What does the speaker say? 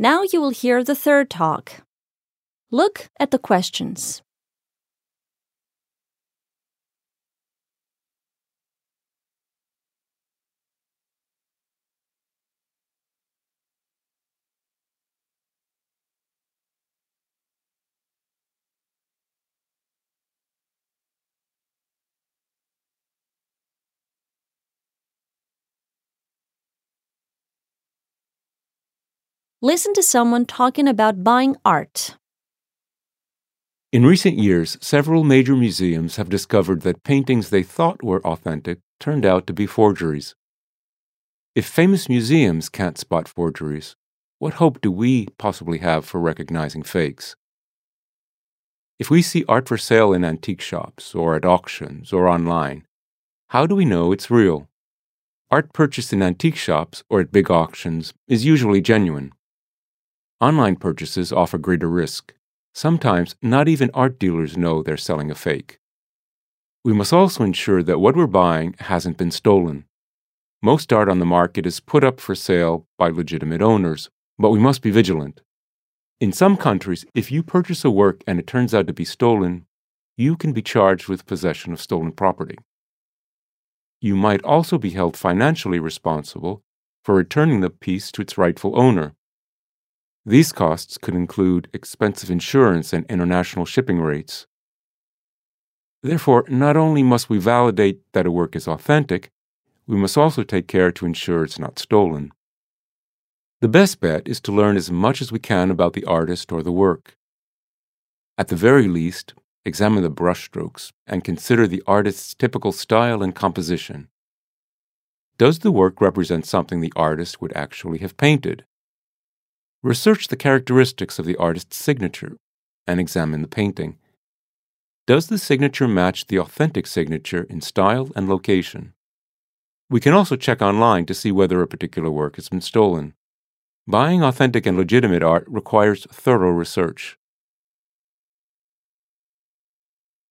Now you will hear the third talk. Look at the questions. Listen to someone talking about buying art. In recent years, several major museums have discovered that paintings they thought were authentic turned out to be forgeries. If famous museums can't spot forgeries, what hope do we possibly have for recognizing fakes? If we see art for sale in antique shops or at auctions or online, how do we know it's real? Art purchased in antique shops or at big auctions is usually genuine. Online purchases offer greater risk. Sometimes not even art dealers know they're selling a fake. We must also ensure that what we're buying hasn't been stolen. Most art on the market is put up for sale by legitimate owners, but we must be vigilant. In some countries, if you purchase a work and it turns out to be stolen, you can be charged with possession of stolen property. You might also be held financially responsible for returning the piece to its rightful owner. These costs could include expensive insurance and international shipping rates. Therefore, not only must we validate that a work is authentic, we must also take care to ensure it's not stolen. The best bet is to learn as much as we can about the artist or the work. At the very least, examine the brushstrokes and consider the artist's typical style and composition. Does the work represent something the artist would actually have painted? Research the characteristics of the artist's signature and examine the painting. Does the signature match the authentic signature in style and location? We can also check online to see whether a particular work has been stolen. Buying authentic and legitimate art requires thorough research.